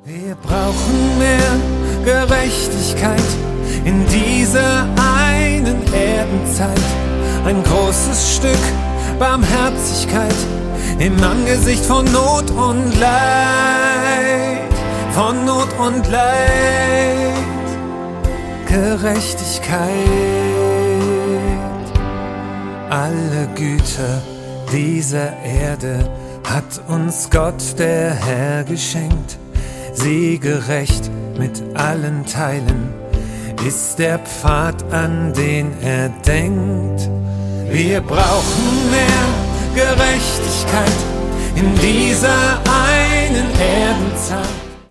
Wir brauchen mehr Gerechtigkeit in dieser einen Erdenzeit. Ein großes Stück Barmherzigkeit im Angesicht von Not und Leid. Von Not und Leid. Gerechtigkeit. Alle Güter dieser Erde hat uns Gott der Herr geschenkt. Sie gerecht mit allen Teilen ist der Pfad, an den er denkt. Wir brauchen mehr Gerechtigkeit in dieser einen Erdenzeit.